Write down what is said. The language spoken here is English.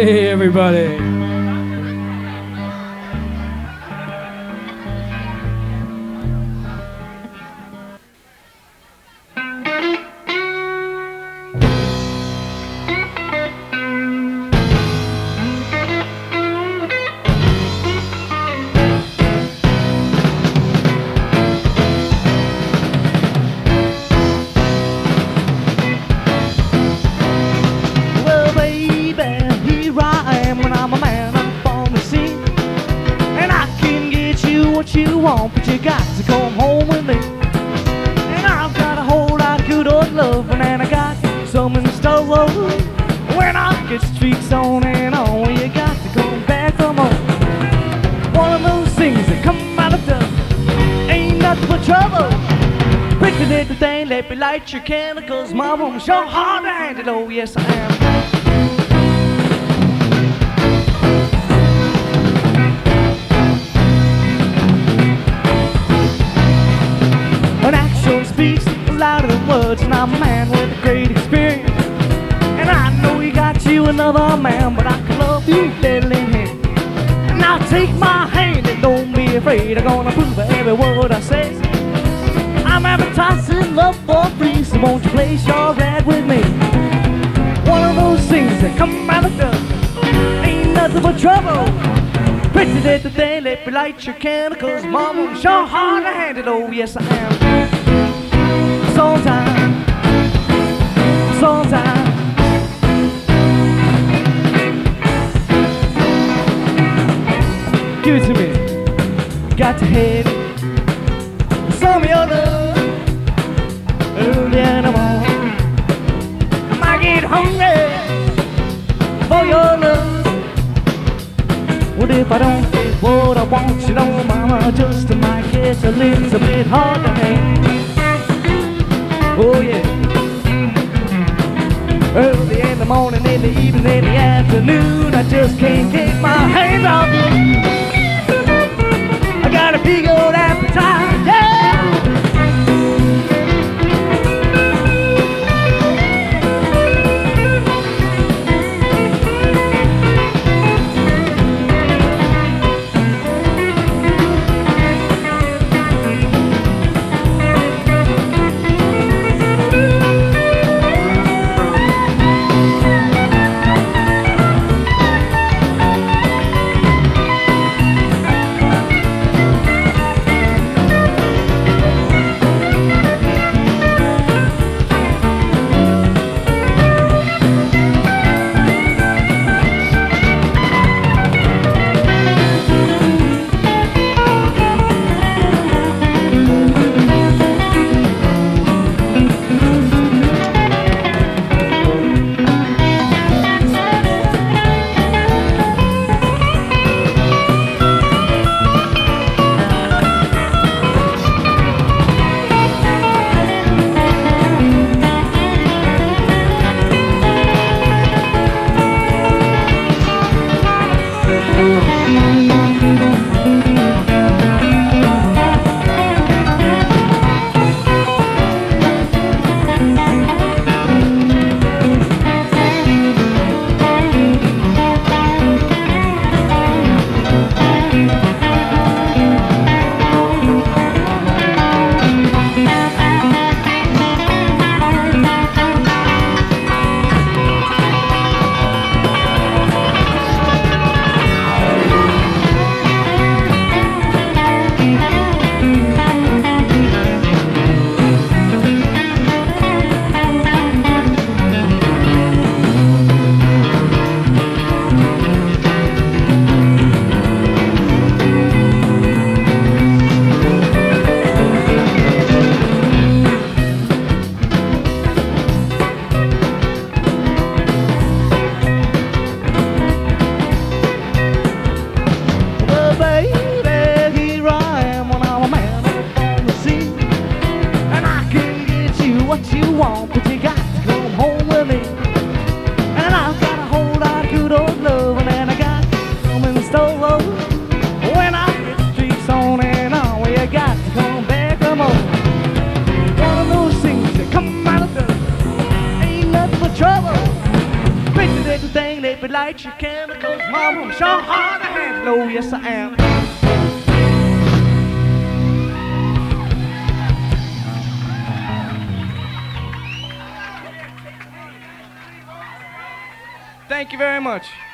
Hey, everybody. Well, baby, here I am when I'm a man up on the scene. And I can get you what you want, but you got to come home with me. And I've got a whole lot of good old love, and I got some in store. When I get streaks on and on, you got to come back for more. One of those things that come out of dust ain't nothing but trouble. Break the little thing, let me light your candle, 'cause my woman's sure hard to handle. Oh, yes, I am. An action speaks louder than words, and I'm a man with a great experience. And I know you got you another man, but I can love you little in here. Now take my hand and don't be afraid. I'm gonna prove every word I say. I'm advertising love for free, so won't you place your ad with me? One of those things that come out of dust ain't nothing but trouble. Pretty little thing, let me light your candle, 'cause mama's sure hard to handle. Oh, yes, I am. Songtime, songtime. Give it to me. Got to have some of your love early in the morning. I might get hungry for your love. What if I don't get what I want? You know, mama, just might get a little bit hard to hang. Oh yeah. Early in the morning, in the evening, in the afternoon, I just can't take my hands off you. I got a big old appetite, yeah. likes your chemicals, mama. I'm sure hard to handle. Oh, yes, I am. Thank you very much.